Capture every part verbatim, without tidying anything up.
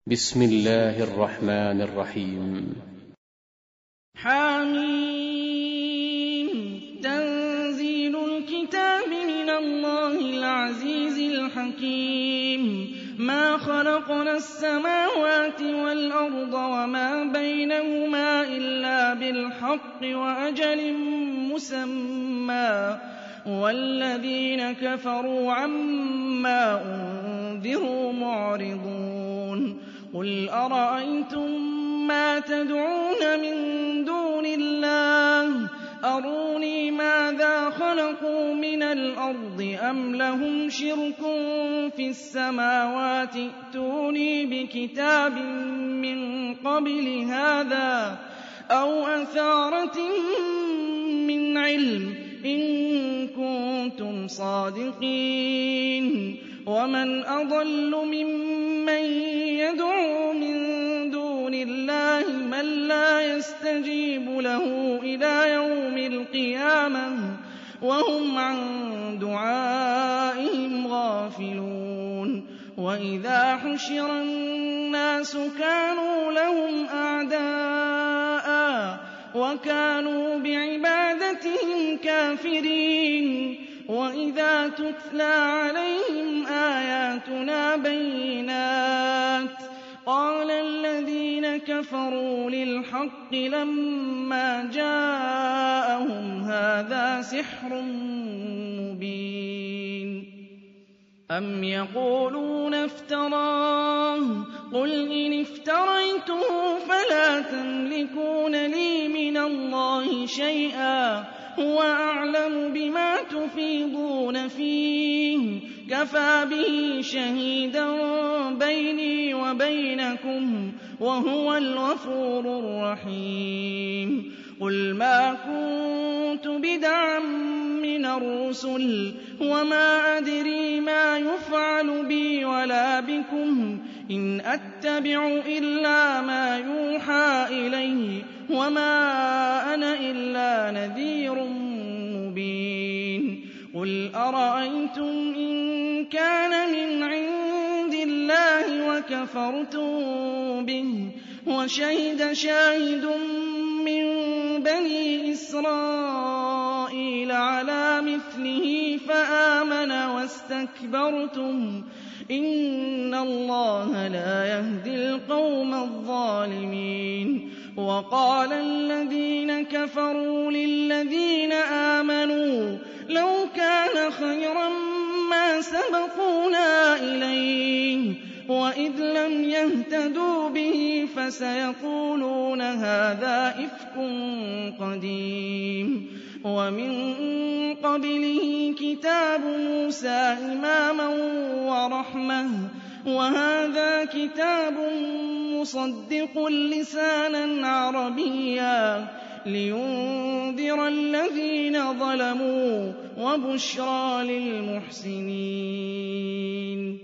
بسم الله الرحمن الرحيم. حميم. تنزيل الكتاب من الله العزيز الحكيم. ما خلقنا السماوات والأرض وما بينهما إلا بالحق وأجل مسمى والذين كفروا عما أنذروا معرضون. قل أرأيتم ما تدعون من دون الله أروني ماذا خلقوا من الأرض أم لهم شرك في السماوات ائتوني بكتاب من قبل هذا أو أثارة من علم إن كنتم صادقين. ومن أضل ممن يدعو من دون الله من لا يستجيب له إلى يوم القيامة وهم عن دعائهم غافلون. وإذا حشر الناس كانوا لهم أعداء وكانوا بعبادتهم كافرين. وإذا تتلى عليهم آياتنا بينات قال الذين كفروا للحق لما جاءهم هذا سحر مبين. أم يقولون افتراه قل إن افتريته فلا تملكون لي من الله شيئا هو أعلم بما تفيضون فيه كفى به شهيدا بيني وبينكم وهو الغفور الرحيم. قل ما كنت بدعا من الرسل وما أدري ما يفعل بي ولا بكم إن أتبع إلا ما يوحى إلي وما أنا إلا نذير مبين. قل أرأيتم إن كان من عند الله وكفرتم به وشهد شاهد من بني إسرائيل على مثله فآمن واستكبرتم إن الله لا يهدي القوم الظالمين. وقال الذين كفروا للذين آمنوا لو كان خيرا ما سبقونا إليه وإذ لم يهتدوا به فسيقولون هذا إفك قديم. ومن قبله كتاب موسى إماما ورحمة وهذا كتاب مصدق لسانا عربيا لينذر الذين ظلموا وبشرى للمحسنين.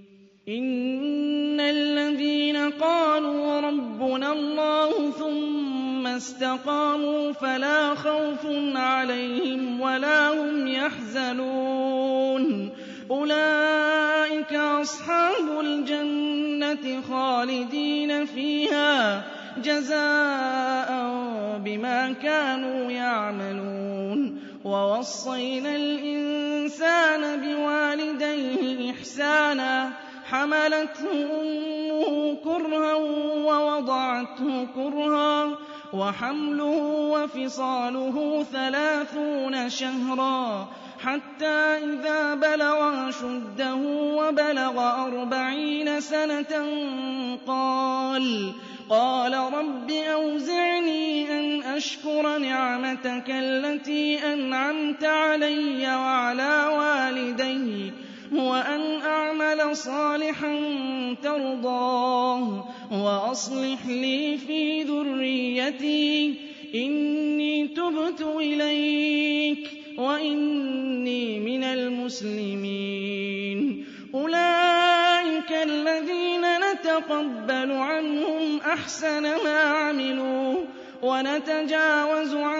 إن الذين قالوا ربنا الله ثم استقاموا فلا خوف عليهم ولا هم يحزنون أولئك أصحاب الجنة خالدين فيها جزاء بما كانوا يعملون. ووصينا الإنسان بوالديه إحسانا حملته أمه كرها ووضعته كرها وحمله وفصاله ثلاثون شهرا حتى إذا بلغ أشده وبلغ أربعين سنة قال قال رب أوزعني أن أشكر نعمتك التي أنعمت علي وعلى والدي وأن أعمل صالحا ترضاه وأصلح لي في ذريتي إني تبت إليك وإني من المسلمين. أولئك الذين نتقبل عنهم أحسن ما عملوا ونتجاوز عن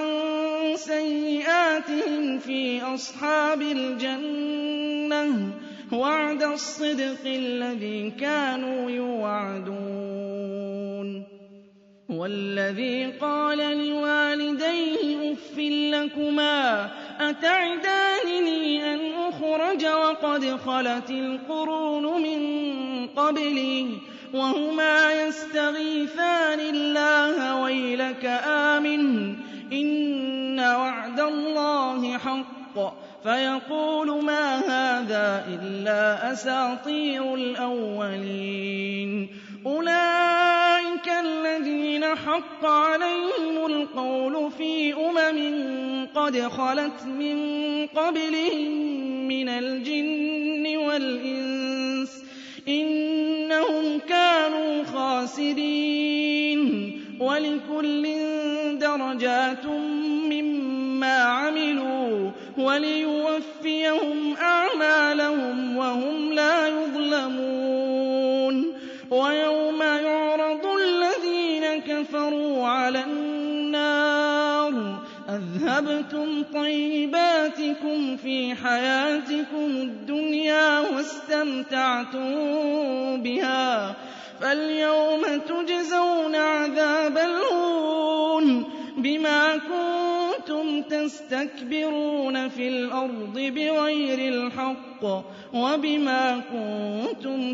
سيئاتهم في أصحاب الجنة وعد الصدق الذي كانوا يوعدون. وَالَّذِي قَالَ لِوَالِدَيْهِ أُفٍّ لَّكُمَا أَتَعِدَانِنِي أَنْ أُخْرَجَ وَقَدْ خَلَتِ الْقُرُونُ مِن قَبْلِي وَهُمَا يَسْتَغِيثَانِ اللَّهَ وَيْلَكَ آمِنْ إِنَّ وَعْدَ اللَّهِ حَقٌّ فَيَقُولُ مَا هَٰذَا إِلَّا أَسَاطِيرُ الْأَوَّلِينَ أُولَٰئِكَ الَّذِينَ حَقَّ عَلَيْهِمُ الْقَوْلُ فِي أُمَمٍ قَدْ خَلَتْ مِن قَبْلِهِم مِّنَ الْجِنِّ وَالْإِنسِ ۖ إِنَّهُمْ كَانُوا خَاسِرِينَ وَلِكُلٍّ دَرَجَاتٌ مِّمَّا عَمِلُوا وَلِيُوَفِّيَهُمْ أَعْمَالَهُمْ وَهُمْ لَا يُظْلَمُونَ وَيَوْمَ يُعْرَضُ الَّذِينَ كَفَرُوا عَلَى النَّارِ أَذْهَبْتُمْ طَيِّبَاتِكُمْ فِي حَيَاتِكُمُ الدُّنْيَا وَاسْتَمْتَعْتُم بِهَا فَالْيَوْمَ تُجْزَوْنَ عَذَابَ الْهُونِ بِمَا كُنتُمْ تَسْتَكْبِرُونَ فِي الْأَرْضِ بِغَيْرِ الْحَقِّ وَبِمَا كُنتُمْ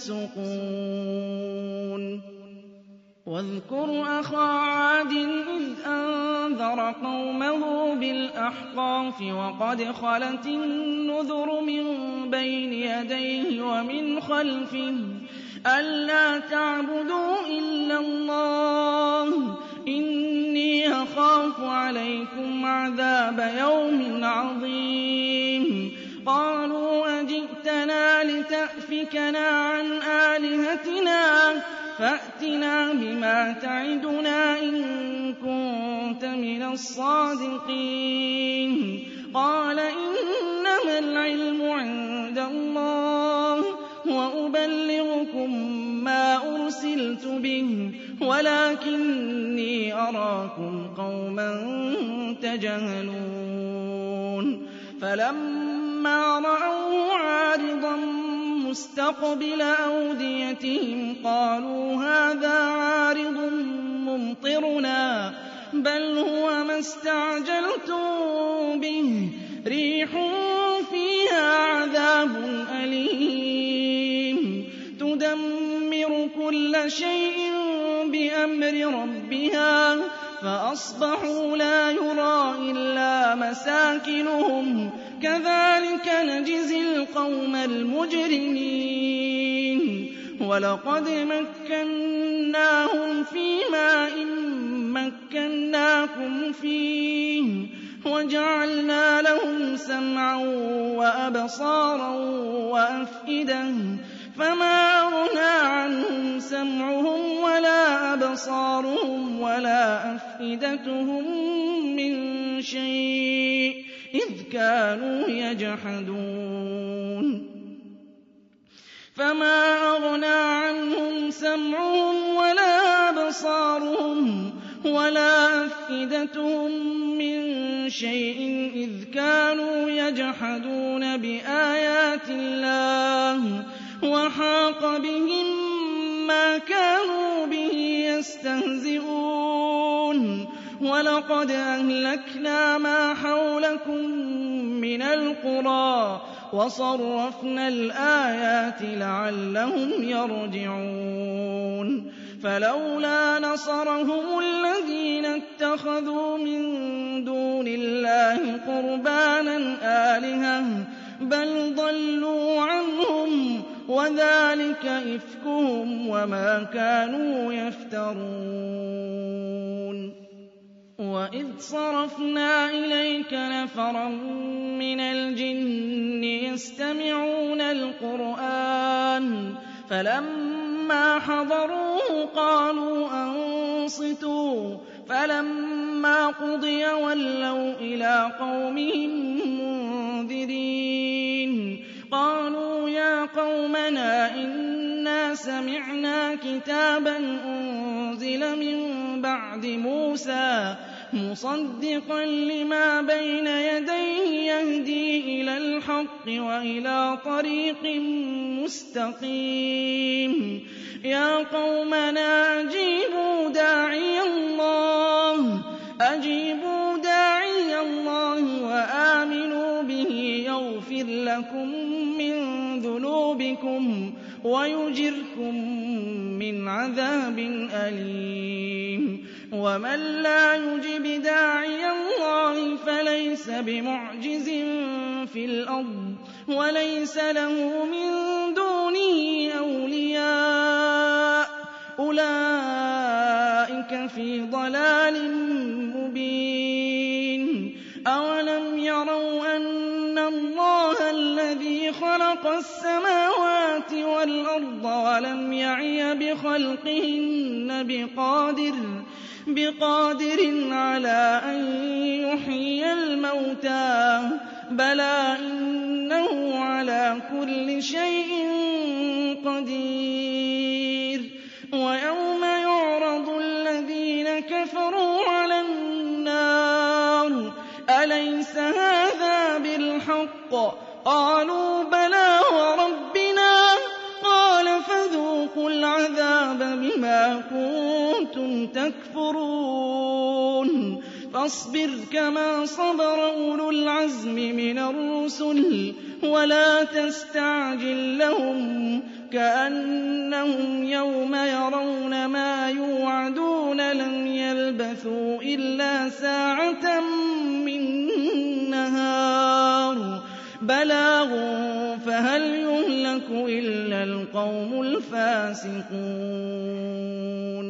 تَفْسُقُونَ وَاذْكُرْ أَخَا عَادٍ إِذْ أَنذَرَ قَوْمَهُ بِالْأَحْقَافِ وَقَدْ خَلَتِ النُّذُرُ مِن بَيْنِ يَدَيْهِ وَمِنْ خَلْفِهِ أَلَّا تَعْبُدُوا إِلَّا اللَّهَ إِنِّي أَخَافُ عَلَيْكُمْ عَذَابَ يَوْمٍ عَظِيمٍ قَالُوا أَجِئْتَنَا لِتَأْفِكَنَا عَنْ آلِهَتِنَا فَأْتِنَا بِمَا تَعِدُنَا إِن كُنتَ مِنَ الصَّادِقِينَ قَالَ إِنَّمَا الْعِلْمُ عِندَ اللَّهِ وَأُبَلِّغُكُم مَّا أُرْسِلْتُ بِهِ وَلَٰكِنِّي أَرَاكُمْ قَوْمًا تَجْهَلُونَ فَلَمَّا رَأَوْهُ عَارِضًا مُّسْتَقْبِلَ أَوْدِيَتِهِمْ قَالُوا هَٰذَا عَارِضٌ مُّمْطِرُنَا بَلْ هُوَ مَا اسْتَعْجَلْتُم بِهِ رِيحٌ فِيهَا عَذَابٌ أَلِيمٌ تُدَمِّرُ كُلَّ شَيْءٍ بِأَمْرِ رَبِّهَا فَأَصْبَحُوا لَا يُرَىٰ إِلَّا مَسَاكِنُهُمْ كَذَٰلِكَ نَجْزِي الْقَوْمَ الْمُجْرِمِينَ وَلَقَدْ مَكَّنَّاهُمْ فِي مَاءٍ مَّكَّنَّاكُمْ فِيهِ وَجَعَلْنَا لَهُمْ سَمْعًا وَأَبْصَارًا وَأَفْئِدَةً فَمَا أَغْنَىٰ عَنْهُمْ سَمْعُهُمْ وَلَا أَبْصَارُهُمْ وَلَا أَفْئِدَتُهُم مِّن شَيْءٍ إِذْ كَانُوا يَجْحَدُونَ فَمَا أَغْنَىٰ عَنْهُمْ سَمْعُهُمْ وَلَا أَبْصَارُهُمْ وَلَا أَفْئِدَتُهُم مِّن شَيْءٍ إِذْ كَانُوا يَجْحَدُونَ بِآيَاتِ اللَّهِ وَحَاقَ بِهِم مَّا كَانُوا بِهِ يَسْتَهْزِئُونَ وَلَقَدْ أَهْلَكْنَا مَا حَوْلَكُم مِّنَ الْقُرَىٰ وَصَرَّفْنَا الْآيَاتِ لَعَلَّهُمْ يَرْجِعُونَ فَلَوْلَا نَصَرَهُمُ الَّذِينَ اتَّخَذُوا مِن دُونِ اللَّهِ قُرْبَانًا آلِهَةً بَلْ ضَلُّوا عَنْهُمْ وَذَٰلِكَ إِفْكُهُمْ وَمَا كَانُوا يَفْتَرُونَ وَإِذْ صَرَفْنَا إِلَيْكَ نَفَرًا مِّنَ الْجِنِّ يَسْتَمِعُونَ الْقُرْآنَ فَلَمَّا حَضَرُوهُ قَالُوا أَنصِتُوا فَلَمَّا قُضِيَ وَلَّوْا إِلَىٰ قَوْمِهِم مُّنذِرِينَ قَالُوا يَا قَوْمَنَا إِنَّا سَمِعْنَا كِتَابًا أُنزِلَ مِن بَعْدِ مُوسَىٰ مُصَدِّقًا لِّمَا بَيْنَ يَدَيْهِ يَهْدِي إِلَى الْحَقِّ وَإِلَىٰ طَرِيقٍ مُّسْتَقِيمٍ يَا قَوْمَنَا أَجِيبُوا دَاعِيَ أجيبوا داعي الله وآمنوا به يغفر لكم من ذنوبكم ويجركم من عذاب أليم ومن لا يجب داعي الله فليس بمعجز في الأرض وليس له من دونه أولياء أولئك في ضلال مبين أولم يروا أن الله الذي خلق السماوات والأرض ولم يعي بخلقهن بقادر بقادر على أن يحيي الموتى بلى إنه على كل شيء قدير ويوم يعرض الذين كفروا على النار أليس هذا بالحق قالوا بلى وربنا قال فذوقوا العذاب بما كنتم تكفرون فاصبر كما صبر أولو العزم من الرسل ولا تستعجل لهم كأنهم يوم يرون ما يوعدون لم يلبثوا إلا ساعة من نهار بلاغ فهل يهلك إلا القوم الفاسقون